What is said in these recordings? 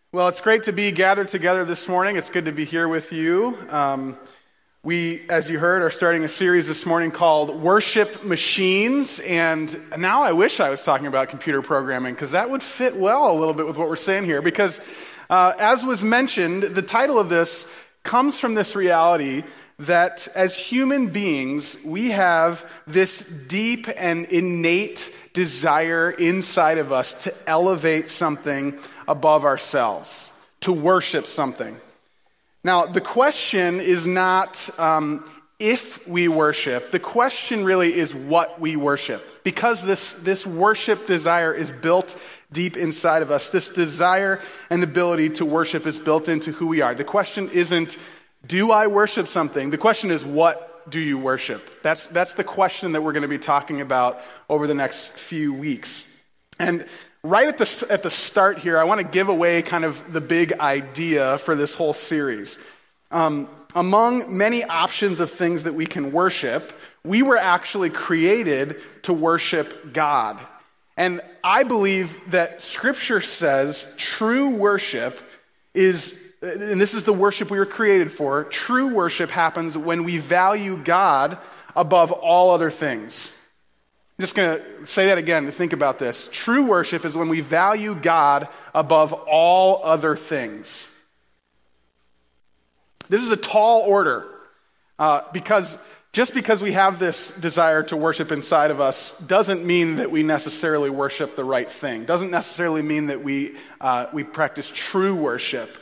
Well, it's great to be gathered together this morning. It's good to be here with you. We, as you heard, are starting a series this morning called Worship Machines, and now I wish I was talking about computer programming, because that would fit well a little bit with what we're saying here, because as was mentioned, the title of this comes from this reality that as human beings, we have this deep and innate desire inside of us to elevate something above ourselves, to worship something. Now, the question is not if we worship. The question really is what we worship. Because this worship desire is built deep inside of us. This desire and ability to worship is built into who we are. The question isn't, do I worship something? The question is, what do you worship? That's the question that we're going to be talking about over the next few weeks. And right at the start here, I want to give away kind of the big idea for this whole series. Among many options of things that we can worship, we were actually created to worship God. And I believe that Scripture says true worship is, and this is the worship we were created for, true worship happens when we value God above all other things. I'm just going to say that again to think about this. True worship is when we value God above all other things. This is a tall order, because just because we have this desire to worship inside of us doesn't mean that we necessarily worship the right thing. Doesn't necessarily mean that we practice true worship.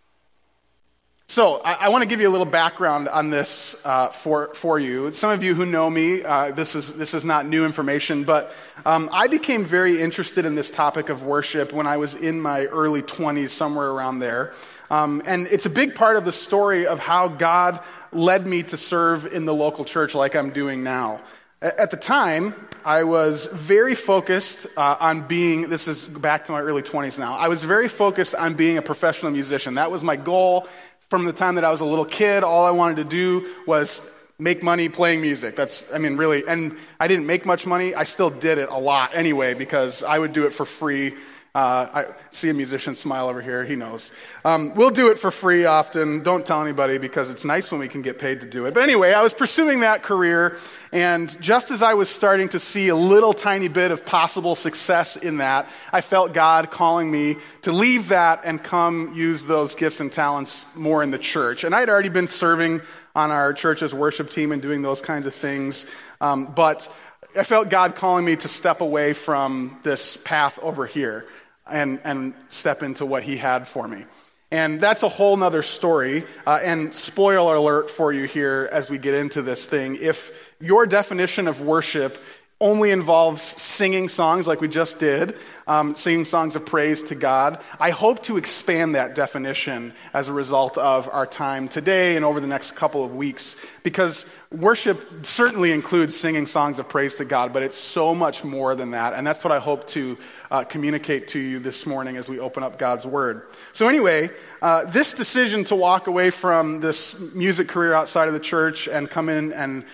So I want to give you a little background on this for you. Some of you who know me, this is not new information, but I became very interested in this topic of worship when I was in my early 20s, somewhere around there. And it's a big part of the story of how God led me to serve in the local church like I'm doing now. At the time, I was very focused on being, this is back to my early 20s now, I was very focused on being a professional musician. That was my goal. From the time that I was a little kid, all I wanted to do was make money playing music. Really, and I didn't make much money. I still did it a lot anyway, because I would do it for free. I see a musician smile over here. He knows. We'll do it for free often. Don't tell anybody, because it's nice when we can get paid to do it. But anyway, I was pursuing that career, and just as I was starting to see a little tiny bit of possible success in that, I felt God calling me to leave that and come use those gifts and talents more in the church. And I'd already been serving on our church's worship team and doing those kinds of things, but I felt God calling me to step away from this path over here and step into what he had for me. And that's a whole nother story. And spoiler alert for you here as we get into this thing. If your definition of worship only involves singing songs like we just did, singing songs of praise to God, I hope to expand that definition as a result of our time today and over the next couple of weeks. Because worship certainly includes singing songs of praise to God, but it's so much more than that. And that's what I hope to communicate to you this morning as we open up God's Word. So anyway, this decision to walk away from this music career outside of the church and come in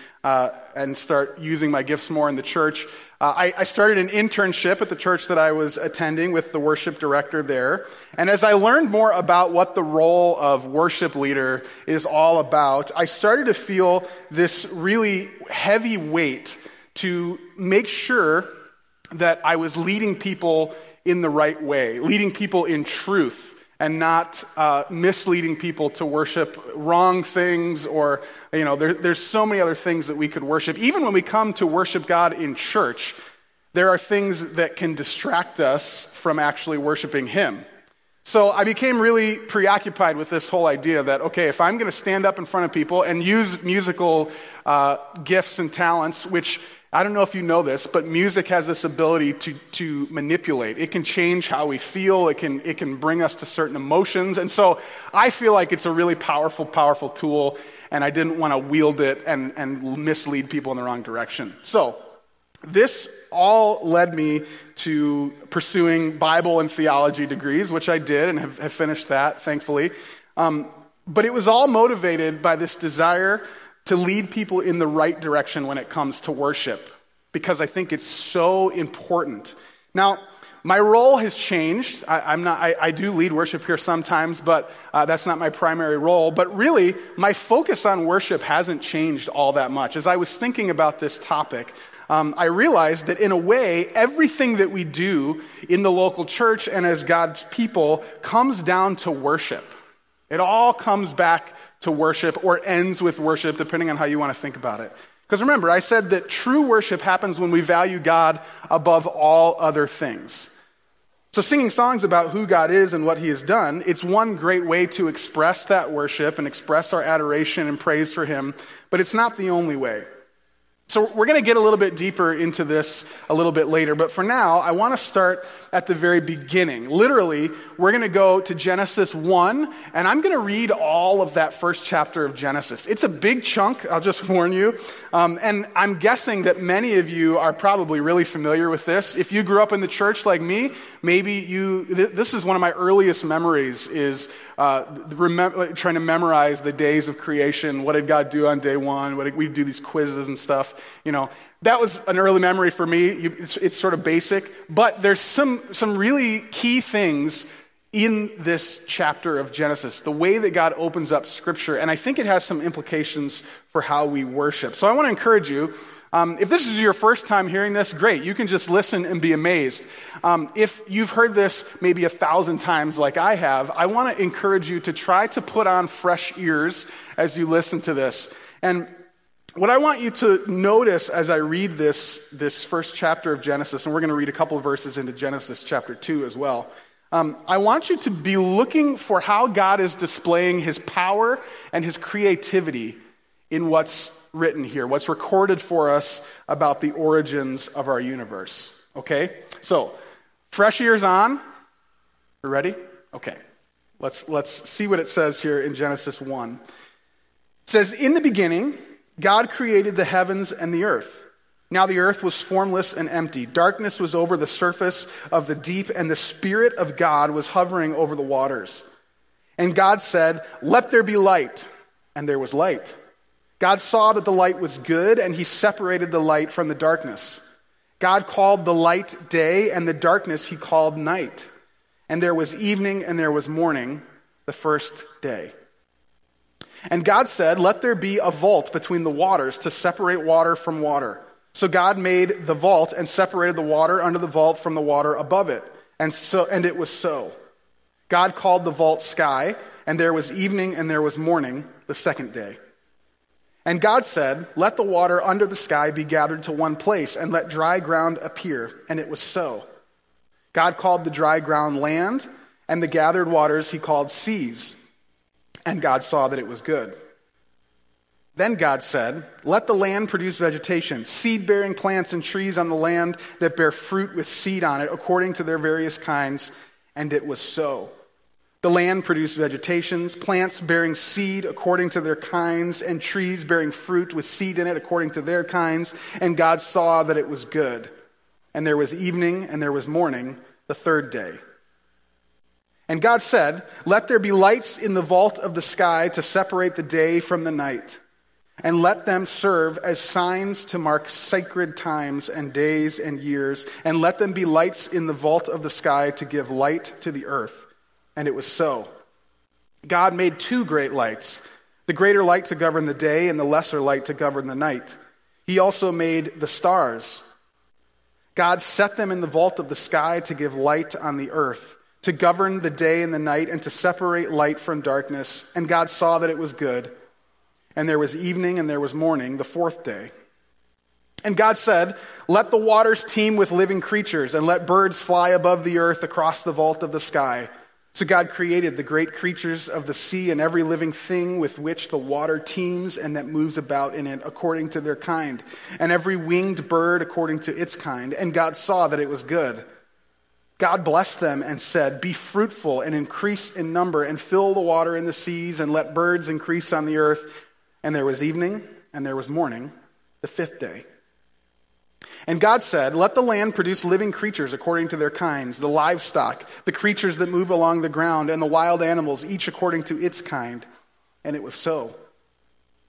and start using my gifts more in the church, I started an internship at the church that I was attending with the worship director there. And as I learned more about what the role of worship leader is all about, I started to feel this really heavy weight to make sure that I was leading people in the right way, leading people in truth, and not misleading people to worship wrong things, or, there's so many other things that we could worship. Even when we come to worship God in church, there are things that can distract us from actually worshiping him. So I became really preoccupied with this whole idea that, okay, if I'm going to stand up in front of people and use musical gifts and talents, which I don't know if you know this, but music has this ability to manipulate. It can change how we feel. It can bring us to certain emotions. And so I feel like it's a really powerful tool, and I didn't want to wield it and mislead people in the wrong direction. So this all led me to pursuing Bible and theology degrees, which I did and have finished that, thankfully. But it was all motivated by this desire to lead people in the right direction when it comes to worship, because I think it's so important. Now, My role has changed. I do lead worship here sometimes, but that's not my primary role. But really, my focus on worship hasn't changed all that much. As I was thinking about this topic, I realized that in a way, everything that we do in the local church and as God's people comes down to worship. It all comes back to worship or ends with worship, depending on how you want to think about it. Because remember, I said that true worship happens when we value God above all other things. So singing songs about who God is and what he has done, it's one great way to express that worship and express our adoration and praise for him, but it's not the only way. So we're going to get a little bit deeper into this a little bit later, but for now, I want to start at the very beginning. Literally, we're going to go to Genesis 1, and I'm going to read all of that first chapter of Genesis. It's a big chunk, I'll just warn you, and I'm guessing that many of you are probably really familiar with this. If you grew up in the church like me, maybe this is one of my earliest memories is trying to memorize the days of creation. What did God do on day one? We'd do these quizzes and stuff. You know, that was an early memory for me. It's sort of basic, but there's some really key things in this chapter of Genesis, the way that God opens up Scripture, and I think it has some implications for how we worship. So I want to encourage you, if this is your first time hearing this, great. You can just listen and be amazed. If you've heard this maybe 1,000 times like I have, I want to encourage you to try to put on fresh ears as you listen to this. And what I want you to notice as I read this first chapter of Genesis, and we're going to read a couple of verses into Genesis chapter 2 as well, I want you to be looking for how God is displaying his power and his creativity in what's written here, what's recorded for us about the origins of our universe. Okay? So, fresh ears on. You ready? Okay. Let's see what it says here in Genesis 1. It says, "In the beginning, God created the heavens and the earth. Now the earth was formless and empty. Darkness was over the surface of the deep, and the Spirit of God was hovering over the waters. And God said, 'Let there be light.' And there was light. God saw that the light was good, and he separated the light from the darkness. God called the light day, and the darkness he called night. And there was evening, and there was morning, the first day. And God said, 'Let there be a vault between the waters to separate water from water.' So God made the vault and separated the water under the vault from the water above it. And it was so. God called the vault sky, and there was evening and there was morning, the second day. And God said, 'Let the water under the sky be gathered to one place, and let dry ground appear.' And it was so. God called the dry ground land, and the gathered waters he called seas. And God saw that it was good. Then God said, 'Let the land produce vegetation, seed-bearing plants and trees on the land that bear fruit with seed on it, according to their various kinds.' And it was so. The land produced vegetations, plants bearing seed according to their kinds, and trees bearing fruit with seed in it according to their kinds. And God saw that it was good. And there was evening and there was morning, the third day. And God said, 'Let there be lights in the vault of the sky to separate the day from the night, and let them serve as signs to mark sacred times and days and years, and let them be lights in the vault of the sky to give light to the earth.' And it was so. God made two great lights, the greater light to govern the day and the lesser light to govern the night. He also made the stars. God set them in the vault of the sky to give light on the earth, to govern the day and the night, and to separate light from darkness. And God saw that it was good. And there was evening and there was morning, the fourth day. And God said, 'Let the waters teem with living creatures, and let birds fly above the earth across the vault of the sky.' So God created the great creatures of the sea and every living thing with which the water teems and that moves about in it according to their kind, and every winged bird according to its kind. And God saw that it was good. God blessed them and said, 'Be fruitful and increase in number, and fill the water in the seas, and let birds increase on the earth.' And there was evening and there was morning, the fifth day. And God said, 'Let the land produce living creatures according to their kinds, the livestock, the creatures that move along the ground, and the wild animals, each according to its kind.' And it was so.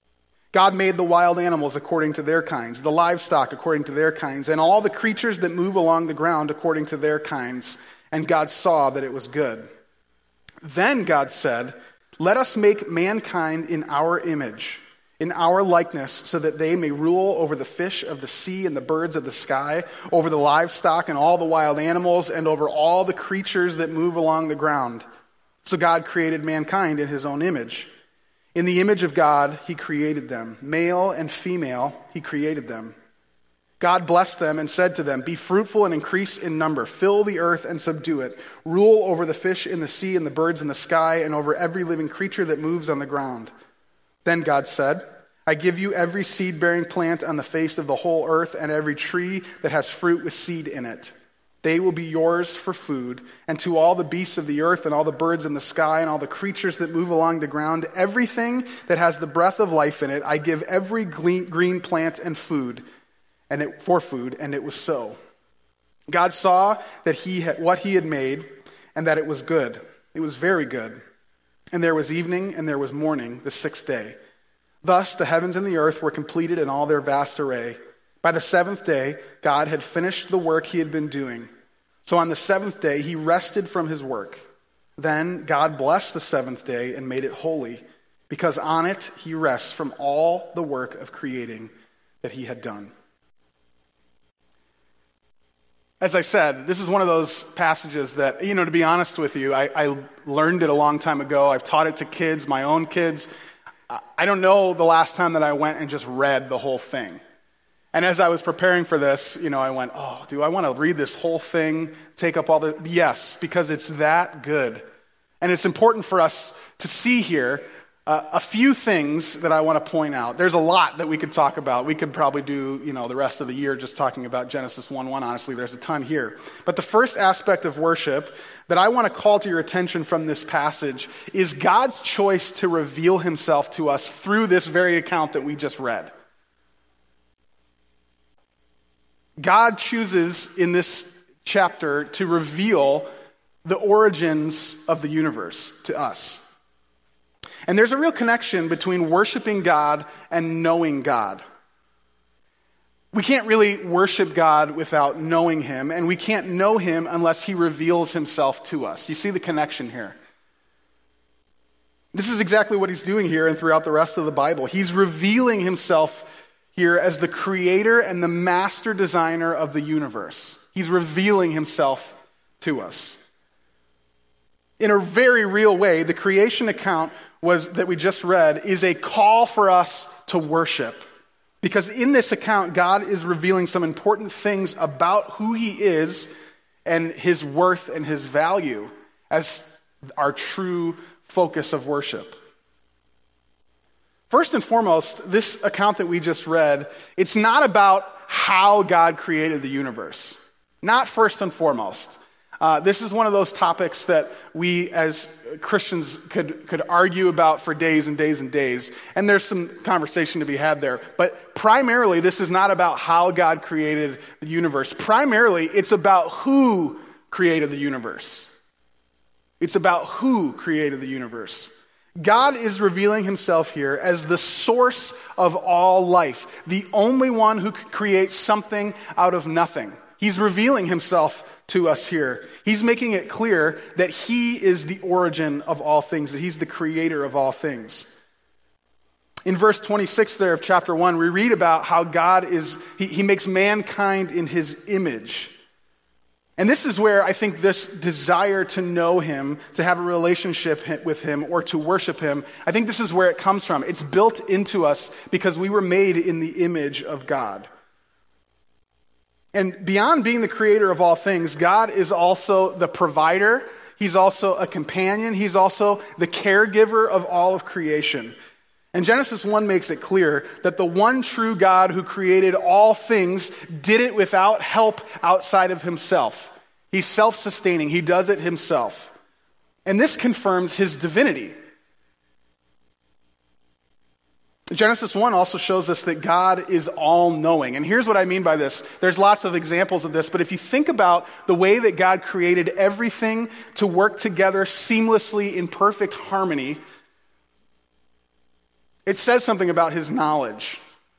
God made the wild animals according to their kinds, the livestock according to their kinds, and all the creatures that move along the ground according to their kinds. And God saw that it was good. Then God said, "Let us make mankind in our image, in our likeness, so that they may rule over the fish of the sea and the birds of the sky, over the livestock and all the wild animals, and over all the creatures that move along the ground." So God created mankind in his own image. In the image of God, he created them. Male and female, he created them. God blessed them and said to them, "Be fruitful and increase in number. Fill the earth and subdue it. Rule over the fish in the sea and the birds in the sky and over every living creature that moves on the ground." Then God said, "I give you every seed-bearing plant on the face of the whole earth and every tree that has fruit with seed in it. They will be yours for food, and to all the beasts of the earth and all the birds in the sky and all the creatures that move along the ground, everything that has the breath of life in it, I give every green plant and food, for food, and it was so." God saw that what he had made, and that it was good. It was very good. And there was evening, and there was morning, the sixth day. Thus the heavens and the earth were completed in all their vast array. By the seventh day, God had finished the work he had been doing. So on the seventh day, he rested from his work. Then God blessed the seventh day and made it holy, because on it he rests from all the work of creating that he had done. As I said, this is one of those passages that, to be honest with you, I learned it a long time ago. I've taught it to kids, my own kids. I don't know the last time that I went and just read the whole thing. And as I was preparing for this, I went, do I want to read this whole thing, take up all the... Yes, because it's that good. And it's important for us to see here a few things that I want to point out. There's a lot that we could talk about. We could probably do, the rest of the year just talking about Genesis 1:1. Honestly, there's a ton here. But the first aspect of worship that I want to call to your attention from this passage is God's choice to reveal himself to us through this very account that we just read. God chooses in this chapter to reveal the origins of the universe to us. And there's a real connection between worshiping God and knowing God. We can't really worship God without knowing him, and we can't know him unless he reveals himself to us. You see the connection here? This is exactly what he's doing here and throughout the rest of the Bible. He's revealing himself here as the creator and the master designer of the universe. He's revealing himself to us. In a very real way, the creation account that we just read is a call for us to worship. Because in this account, God is revealing some important things about who he is and his worth and his value as our true focus of worship. First and foremost, this account that we just read, it's not about how God created the universe. Not first and foremost. This is one of those topics that we as Christians could argue about for days and days and days. And there's some conversation to be had there. But primarily, this is not about how God created the universe. Primarily, it's about who created the universe. It's about who created the universe. God is revealing himself here as the source of all life, the only one who could create something out of nothing. He's revealing himself to us here. He's making it clear that he is the origin of all things, that he's the creator of all things. In verse 26 there of chapter 1, we read about how God he makes mankind in his image. And this is where I think this desire to know him, to have a relationship with him, or to worship him, I think this is where it comes from. It's built into us because we were made in the image of God. And beyond being the creator of all things, God is also the provider. He's also a companion. He's also the caregiver of all of creation. And Genesis 1 makes it clear that the one true God who created all things did it without help outside of himself. He's self-sustaining. He does it himself. And this confirms his divinity. Genesis 1 also shows us that God is all-knowing. And here's what I mean by this. There's lots of examples of this, but if you think about the way that God created everything to work together seamlessly in perfect harmony, it says something about his knowledge.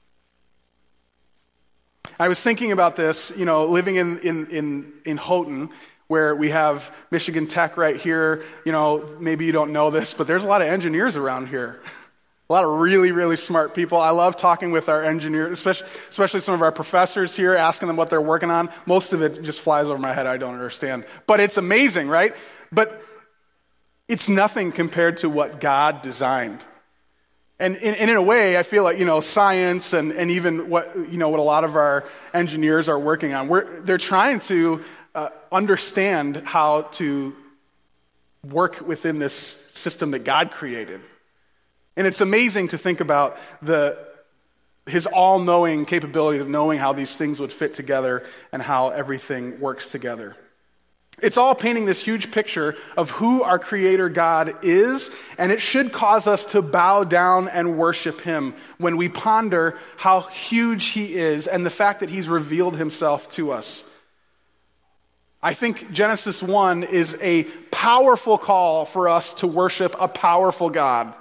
I was thinking about this, living in Houghton, where we have Michigan Tech right here. Maybe you don't know this, but there's a lot of engineers around here. A lot of really, really smart people. I love talking with our engineers, especially some of our professors here, asking them what they're working on. Most of it just flies over my head. I don't understand. But it's amazing, right? But it's nothing compared to what God designed. And in a way, I feel like, science and even what a lot of our engineers are working on, they're trying to understand how to work within this system that God created. And it's amazing to think about his all-knowing capability of knowing how these things would fit together and how everything works together. It's all painting this huge picture of who our Creator God is, and it should cause us to bow down and worship Him when we ponder how huge He is and the fact that He's revealed Himself to us. I think Genesis 1 is a powerful call for us to worship a powerful God.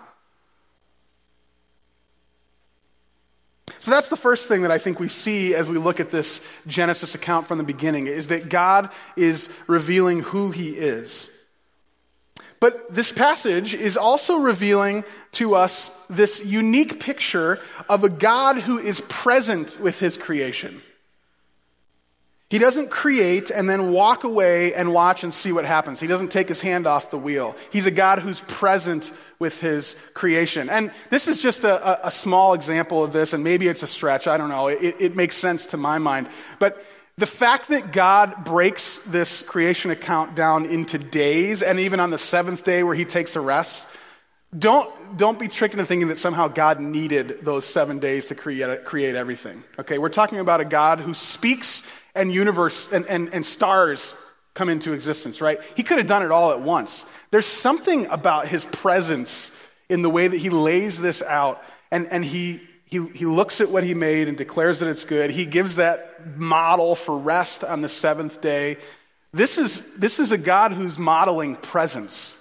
So that's the first thing that I think we see as we look at this Genesis account from the beginning, is that God is revealing who He is. But this passage is also revealing to us this unique picture of a God who is present with His creation. He doesn't create and then walk away and watch and see what happens. He doesn't take His hand off the wheel. He's a God who's present with His creation. And this is just a small example of this, and maybe it's a stretch. I don't know. It makes sense to my mind. But the fact that God breaks this creation account down into days, and even on the seventh day where He takes a rest, don't be tricked into thinking that somehow God needed those 7 days to create everything. Okay, we're talking about a God who speaks and universe and stars come into existence, right? He could have done it all at once. There's something about His presence in the way that He lays this out, and he looks at what He made and declares that it's good. He gives that model for rest on the seventh day. This is a God who's modeling presence.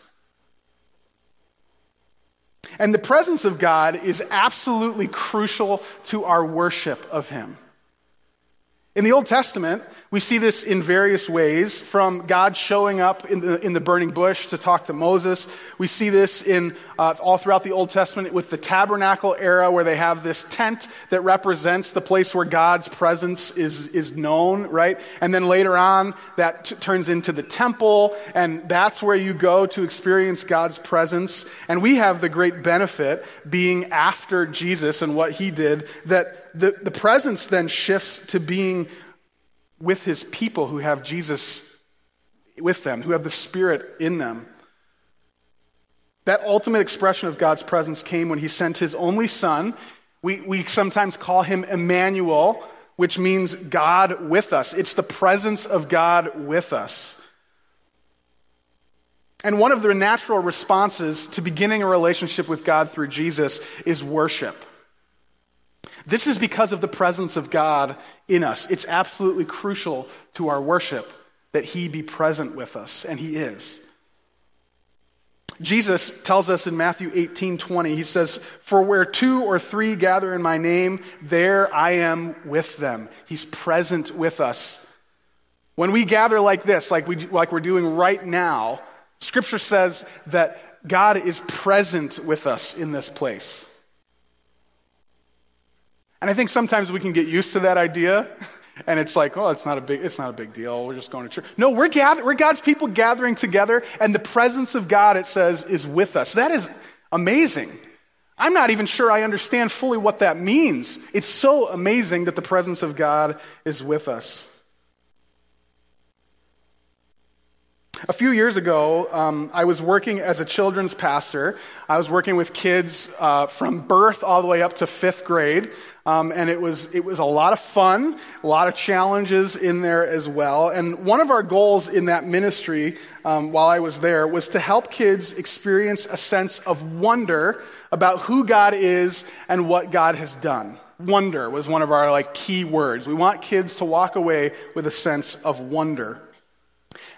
And the presence of God is absolutely crucial to our worship of Him. In the Old Testament, we see this in various ways, from God showing up in the burning bush to talk to Moses. We see this in all throughout the Old Testament with the tabernacle era, where they have this tent that represents the place where God's presence is known, right? And then later on, that turns into the temple, and that's where you go to experience God's presence. And we have the great benefit, being after Jesus and what He did, that the presence then shifts to being with His people who have Jesus with them, who have the Spirit in them. That ultimate expression of God's presence came when He sent His only Son. We sometimes call Him Emmanuel, which means God with us. It's the presence of God with us. And one of the natural responses to beginning a relationship with God through Jesus is worship. This is because of the presence of God in us. It's absolutely crucial to our worship that He be present with us, and He is. Jesus tells us in Matthew 18:20, He says, "For where 2 or 3 gather in my name, there I am with them." He's present with us. When we gather like this, like we're doing right now, Scripture says that God is present with us in this place. And I think sometimes we can get used to that idea, and it's like, oh, it's not a big deal. We're just going to church. No, we're God's people gathering together, and the presence of God, it says, is with us. That is amazing. I'm not even sure I understand fully what that means. It's so amazing that the presence of God is with us. A few years ago, I was working as a children's pastor. I was working with kids from birth all the way up to 5th grade. And it was a lot of fun, a lot of challenges in there as well. And one of our goals in that ministry while I was there was to help kids experience a sense of wonder about who God is and what God has done. Wonder was one of our key words. We want kids to walk away with a sense of wonder.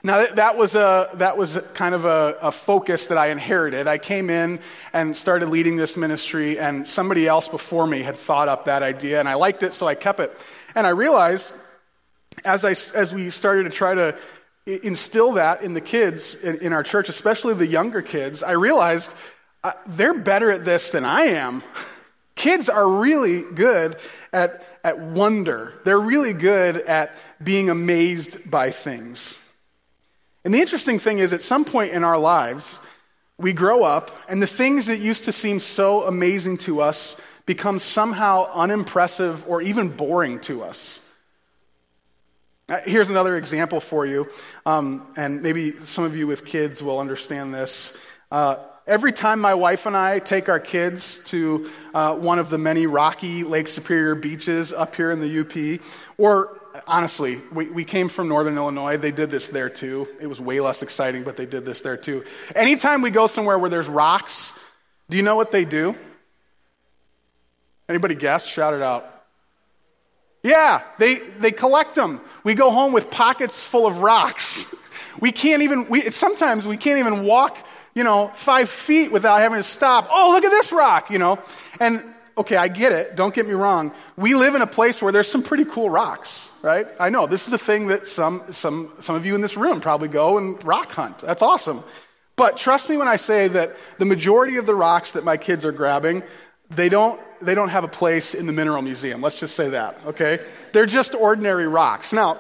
Now, that was kind of a focus that I inherited. I came in and started leading this ministry, and somebody else before me had thought up that idea, and I liked it, so I kept it. And I realized, as we started to try to instill that in the kids in our church, especially the younger kids, I realized they're better at this than I am. Kids are really good at wonder. They're really good at being amazed by things. And the interesting thing is, at some point in our lives, we grow up, and the things that used to seem so amazing to us become somehow unimpressive or even boring to us. Here's another example for you, and maybe some of you with kids will understand this. Every time my wife and I take our kids to one of the many rocky Lake Superior beaches up here in the UP, or honestly, we came from Northern Illinois. They did this there too. It was way less exciting, but they did this there too. Anytime we go somewhere where there's rocks, do you know what they do? Anybody guess? Shout it out. Yeah, they collect them. We go home with pockets full of rocks. Sometimes we can't even walk 5 feet without having to stop. Oh, look at this rock, And, okay, I get it. Don't get me wrong. We live in a place where there's some pretty cool rocks, right? I know. This is a thing that some of you in this room probably go and rock hunt. That's awesome. But trust me when I say that the majority of the rocks that my kids are grabbing, they don't have a place in the Mineral Museum. Let's just say that, okay? They're just ordinary rocks. Now,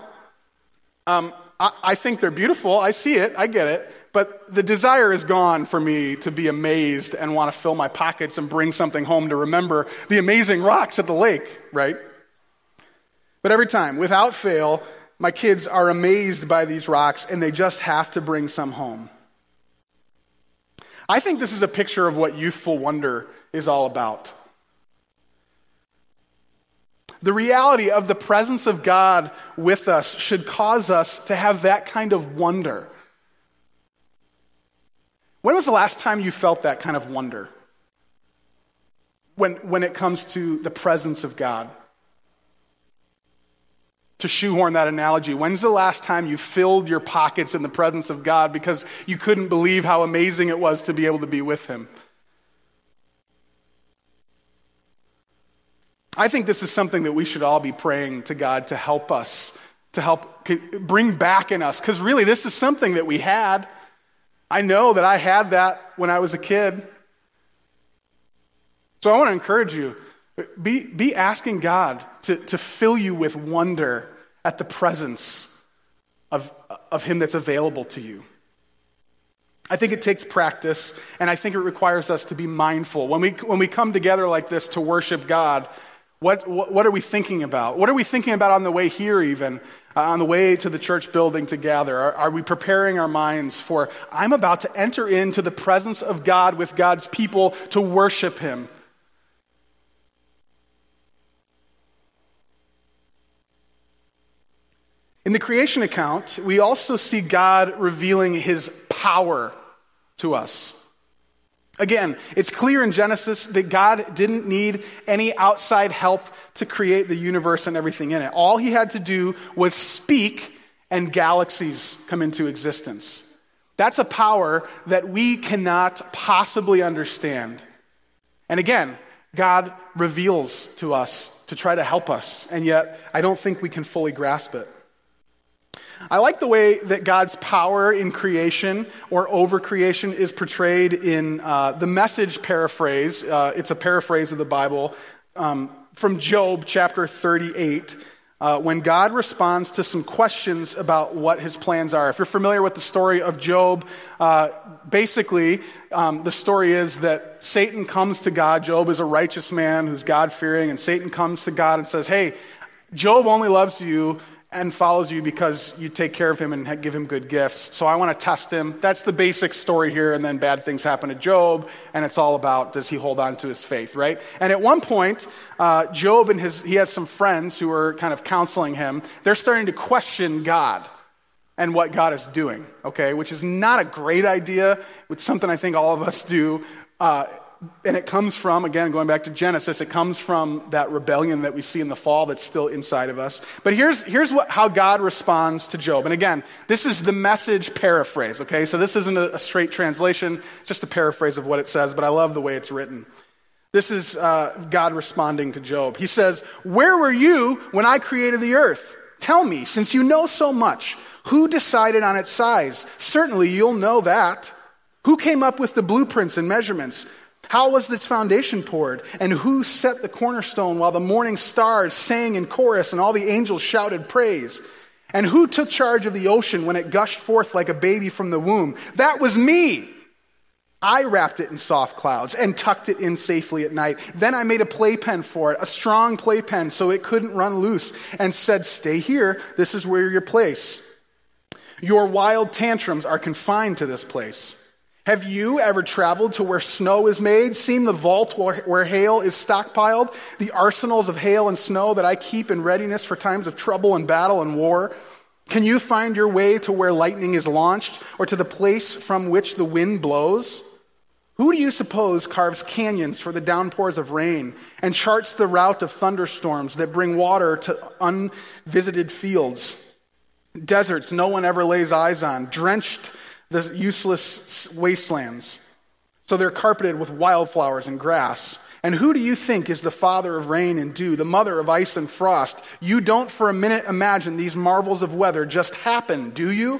I think they're beautiful. I see it. I get it. But the desire is gone for me to be amazed and want to fill my pockets and bring something home to remember the amazing rocks at the lake, right? But every time, without fail, my kids are amazed by these rocks and they just have to bring some home. I think this is a picture of what youthful wonder is all about. The reality of the presence of God with us should cause us to have that kind of wonder. When was the last time you felt that kind of wonder? When it comes to the presence of God? To shoehorn that analogy, when's the last time you filled your pockets in the presence of God because you couldn't believe how amazing it was to be able to be with Him? I think this is something that we should all be praying to God to help us, to help bring back in us, because really this is something that we had. I know that I had that when I was a kid. So I want to encourage you, be asking God to fill you with wonder at the presence of Him that's available to you. I think it takes practice, and I think it requires us to be mindful. When we come together like this to worship God, what are we thinking about? What are we thinking about on the way here even? On the way to the church building to gather? Are we preparing our minds for, I'm about to enter into the presence of God with God's people to worship Him? In the creation account, we also see God revealing His power to us. Again, it's clear in Genesis that God didn't need any outside help to create the universe and everything in it. All He had to do was speak and galaxies come into existence. That's a power that we cannot possibly understand. And again, God reveals to us to try to help us, and yet I don't think we can fully grasp it. I like the way that God's power in creation or over creation is portrayed in the Message paraphrase. It's a paraphrase of the Bible from Job chapter 38, when God responds to some questions about what His plans are. If you're familiar with the story of Job, basically the story is that Satan comes to God. Job is a righteous man who's God-fearing, and Satan comes to God and says, hey, Job only loves you and follows you because you take care of him and give him good gifts. So I want to test him. That's the basic story here, and then bad things happen to Job, and it's all about, does he hold on to his faith, right? And at one point, Job and he has some friends who are kind of counseling him. They're starting to question God and what God is doing, okay? Which is not a great idea. It's something I think all of us do. And it comes from, again, going back to Genesis, it comes from that rebellion that we see in the fall that's still inside of us. But here's how God responds to Job. And again, this is the Message paraphrase, okay? So this isn't a straight translation, just a paraphrase of what it says, but I love the way it's written. This is God responding to Job. He says, "Where were you when I created the earth? Tell me, since you know so much, who decided on its size? Certainly you'll know that. Who came up with the blueprints and measurements? How was this foundation poured? And who set the cornerstone while the morning stars sang in chorus and all the angels shouted praise? And who took charge of the ocean when it gushed forth like a baby from the womb? That was me. I wrapped it in soft clouds and tucked it in safely at night. Then I made a playpen for it, a strong playpen so it couldn't run loose, and said, 'Stay here, this is where your place. Your wild tantrums are confined to this place.' Have you ever traveled to where snow is made, seen the vault where hail is stockpiled, the arsenals of hail and snow that I keep in readiness for times of trouble and battle and war? Can you find your way to where lightning is launched, or to the place from which the wind blows? Who do you suppose carves canyons for the downpours of rain and charts the route of thunderstorms that bring water to unvisited fields, deserts no one ever lays eyes on, drenched the useless wastelands, so they're carpeted with wildflowers and grass? And who do you think is the father of rain and dew, the mother of ice and frost? You don't for a minute imagine these marvels of weather just happen, do you?"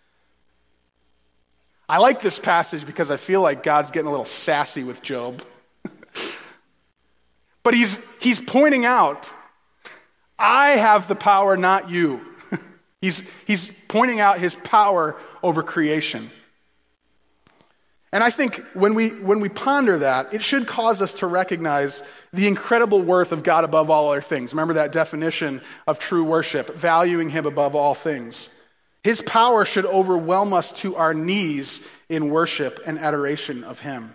I like this passage because I feel like God's getting a little sassy with Job. But he's pointing out, I have the power, not you. He's pointing out his power over creation. And I think when we ponder that, it should cause us to recognize the incredible worth of God above all other things. Remember that definition of true worship, valuing him above all things. His power should overwhelm us to our knees in worship and adoration of him.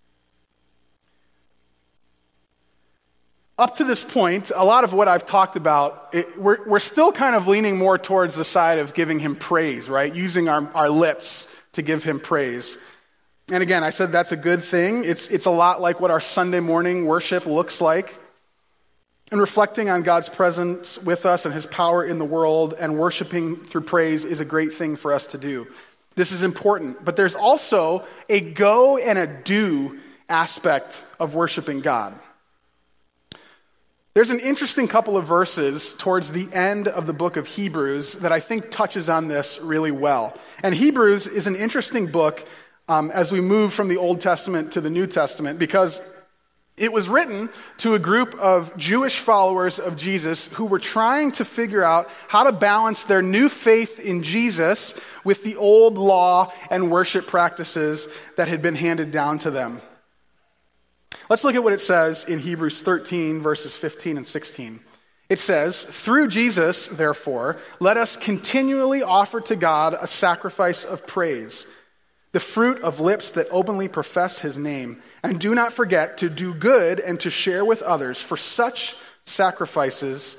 Up to this point, a lot of what I've talked about, we're still kind of leaning more towards the side of giving him praise, right? Using our lips to give him praise. And again, I said that's a good thing. It's a lot like what our Sunday morning worship looks like. And reflecting on God's presence with us and his power in the world and worshiping through praise is a great thing for us to do. This is important. But there's also a go and a do aspect of worshiping God. There's an interesting couple of verses towards the end of the book of Hebrews that I think touches on this really well. And Hebrews is an interesting book as we move from the Old Testament to the New Testament, because it was written to a group of Jewish followers of Jesus who were trying to figure out how to balance their new faith in Jesus with the old law and worship practices that had been handed down to them. Let's look at what it says in Hebrews 13, verses 15 and 16. It says, "Through Jesus, therefore, let us continually offer to God a sacrifice of praise, the fruit of lips that openly profess his name. And do not forget to do good and to share with others, for with such sacrifices,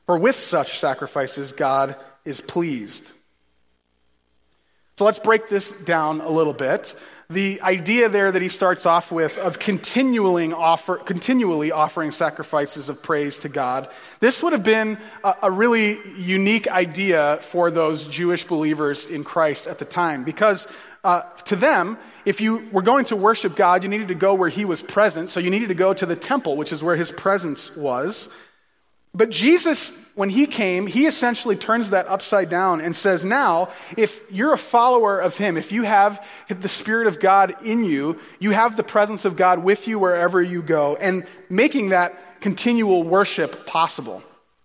God is pleased." So let's break this down a little bit. The idea there that he starts off with of continually offering sacrifices of praise to God, this would have been a really unique idea for those Jewish believers in Christ at the time, because to them, if you were going to worship God, you needed to go where he was present, so you needed to go to the temple, which is where his presence was. But Jesus, when he came, he essentially turns that upside down and says, now, if you're a follower of him, if you have the Spirit of God in you, you have the presence of God with you wherever you go, and making that continual worship possible.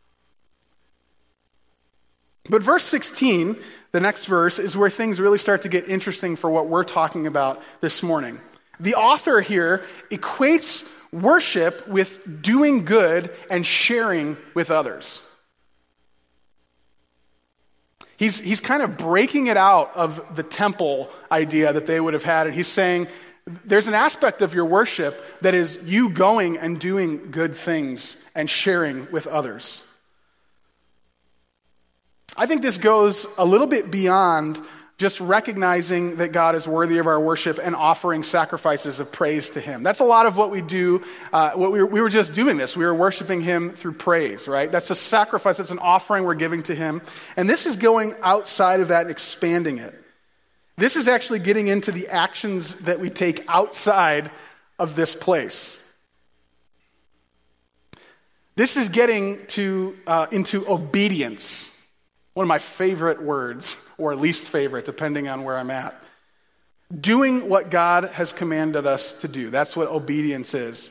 But verse 16, the next verse, is where things really start to get interesting for what we're talking about this morning. The author here equates worship with doing good and sharing with others. He's kind of breaking it out of the temple idea that they would have had, and he's saying there's an aspect of your worship that is you going and doing good things and sharing with others. I think this goes a little bit beyond just recognizing that God is worthy of our worship and offering sacrifices of praise to him. That's a lot of what we do. We were just doing this. We were worshiping him through praise, right? That's a sacrifice. That's an offering we're giving to him. And this is going outside of that and expanding it. This is actually getting into the actions that we take outside of this place. This is getting into obedience. One of my favorite words, or least favorite, depending on where I'm at. Doing what God has commanded us to do. That's what obedience is.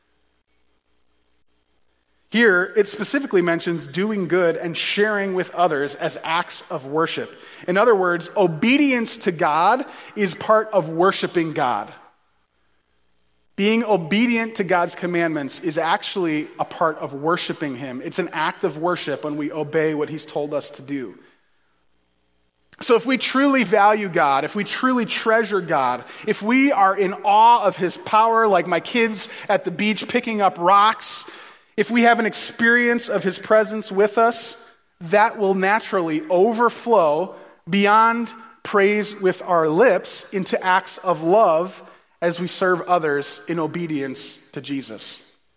Here, it specifically mentions doing good and sharing with others as acts of worship. In other words, obedience to God is part of worshiping God. Being obedient to God's commandments is actually a part of worshiping him. It's an act of worship when we obey what he's told us to do. So if we truly value God, if we truly treasure God, if we are in awe of his power, like my kids at the beach picking up rocks, if we have an experience of his presence with us, that will naturally overflow beyond praise with our lips into acts of love as we serve others in obedience to Jesus.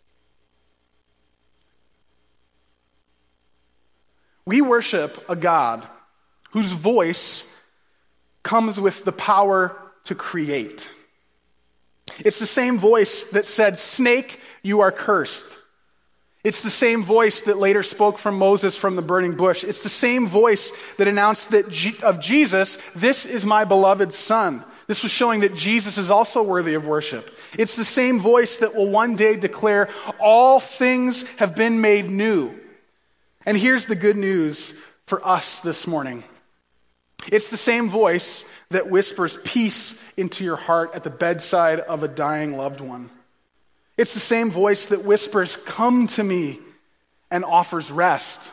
We worship a God whose voice comes with the power to create. It's the same voice that said, "Snake, you are cursed." It's the same voice that later spoke from Moses from the burning bush. It's the same voice that announced that of Jesus, "This is my beloved Son." This was showing that Jesus is also worthy of worship. It's the same voice that will one day declare, "All things have been made new." And here's the good news for us this morning. It's the same voice that whispers peace into your heart at the bedside of a dying loved one. It's the same voice that whispers, "Come to me," and offers rest.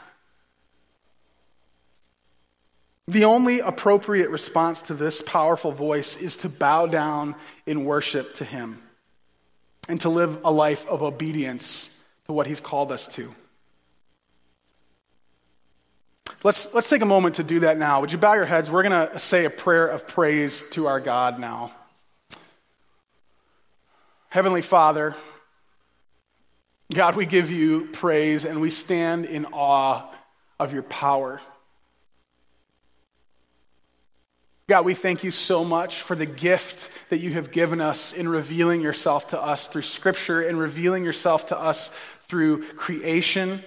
The only appropriate response to this powerful voice is to bow down in worship to him and to live a life of obedience to what he's called us to. Let's take a moment to do that now. Would you bow your heads? We're going to say a prayer of praise to our God now. Heavenly Father, God, we give you praise and we stand in awe of your power. God, we thank you so much for the gift that you have given us in revealing yourself to us through Scripture and revealing yourself to us through creation.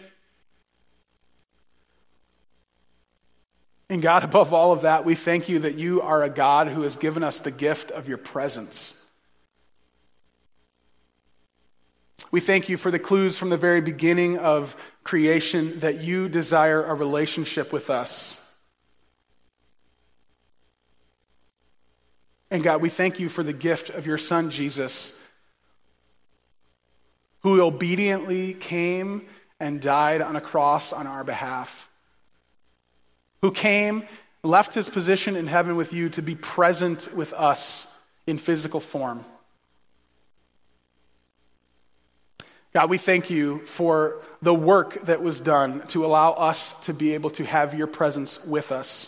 And God, above all of that, we thank you that you are a God who has given us the gift of your presence. We thank you for the clues from the very beginning of creation that you desire a relationship with us. And God, we thank you for the gift of your Son, Jesus, who obediently came and died on a cross on our behalf, who came, left his position in heaven with you to be present with us in physical form. God, we thank you for the work that was done to allow us to be able to have your presence with us.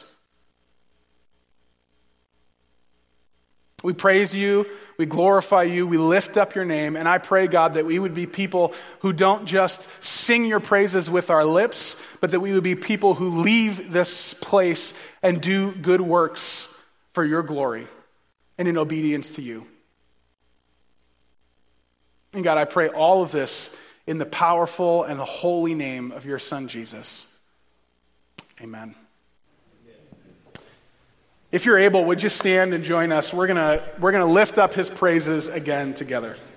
We praise you, we glorify you, we lift up your name, and I pray, God, that we would be people who don't just sing your praises with our lips, but that we would be people who leave this place and do good works for your glory and in obedience to you. And God, I pray all of this in the powerful and the holy name of your Son, Jesus. Amen. If you're able, would you stand and join us? We're gonna lift up his praises again together.